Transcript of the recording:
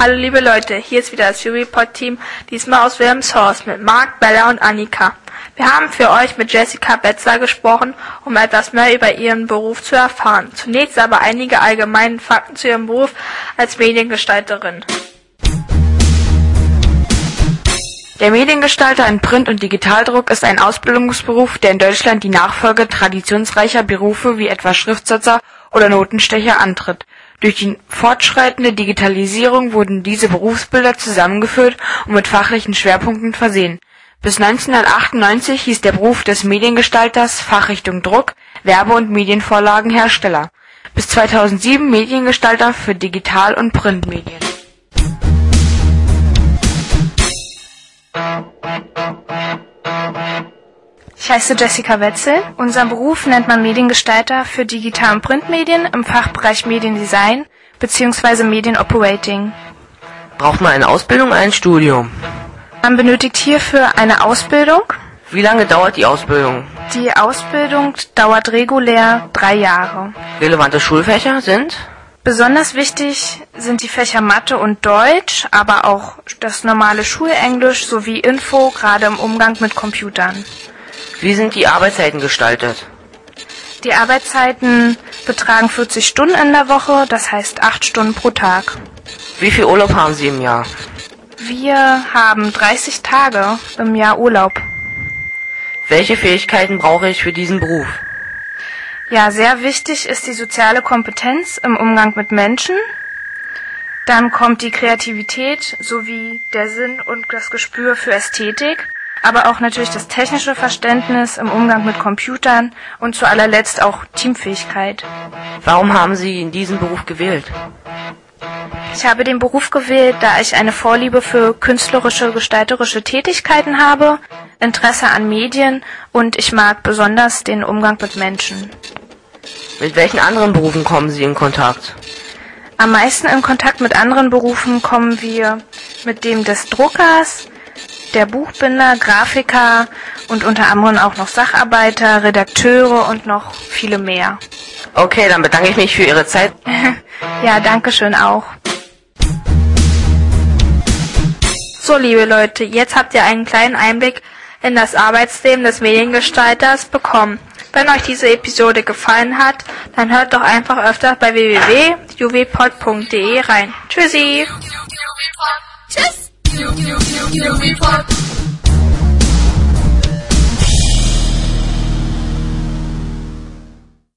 Hallo liebe Leute, hier ist wieder das UWPod-Team, diesmal aus Wilhelmshorst mit Marc, Bella und Annika. Wir haben für euch mit Jessica Betzler gesprochen, um etwas mehr über ihren Beruf zu erfahren. Zunächst aber einige allgemeine Fakten zu ihrem Beruf als Mediengestalterin. Der Mediengestalter in Print- und Digitaldruck ist ein Ausbildungsberuf, der in Deutschland die Nachfolge traditionsreicher Berufe wie etwa Schriftsetzer oder Notenstecher antritt. Durch die fortschreitende Digitalisierung wurden diese Berufsbilder zusammengeführt und mit fachlichen Schwerpunkten versehen. Bis 1998 hieß der Beruf des Mediengestalters Fachrichtung Druck, Werbe- und Medienvorlagenhersteller. Bis 2007 Mediengestalter für Digital- und Printmedien. Ich heiße Jessica Wetzel. Unseren Beruf nennt man Mediengestalter für Digital- und Printmedien im Fachbereich Mediendesign bzw. Medienoperating. Braucht man eine Ausbildung oder ein Studium? Man benötigt hierfür eine Ausbildung. Wie lange dauert die Ausbildung? Die Ausbildung dauert regulär 3 Jahre. Relevante Schulfächer sind? Besonders wichtig sind die Fächer Mathe und Deutsch, aber auch das normale Schulenglisch sowie Info, gerade im Umgang mit Computern. Wie sind die Arbeitszeiten gestaltet? Die Arbeitszeiten betragen 40 Stunden in der Woche, das heißt 8 Stunden pro Tag. Wie viel Urlaub haben Sie im Jahr? Wir haben 30 Tage im Jahr Urlaub. Welche Fähigkeiten brauche ich für diesen Beruf? Ja, sehr wichtig ist die soziale Kompetenz im Umgang mit Menschen. Dann kommt die Kreativität sowie der Sinn und das Gespür für Ästhetik, aber auch natürlich das technische Verständnis im Umgang mit Computern und zu allerletzt auch Teamfähigkeit. Warum haben Sie diesen Beruf gewählt? Ich habe den Beruf gewählt, da ich eine Vorliebe für künstlerische, gestalterische Tätigkeiten habe, Interesse an Medien und ich mag besonders den Umgang mit Menschen. Mit welchen anderen Berufen kommen Sie in Kontakt? Am meisten in Kontakt mit anderen Berufen kommen wir mit dem des Druckers, der Buchbinder, Grafiker und unter anderem auch noch Sacharbeiter, Redakteure und noch viele mehr. Okay, dann bedanke ich mich für Ihre Zeit. Ja, danke schön auch. So liebe Leute, jetzt habt ihr einen kleinen Einblick in das Arbeitsleben des Mediengestalters bekommen. Wenn euch diese Episode gefallen hat, dann hört doch einfach öfter bei www.uwpod.de rein. Tschüssi! Tschüss!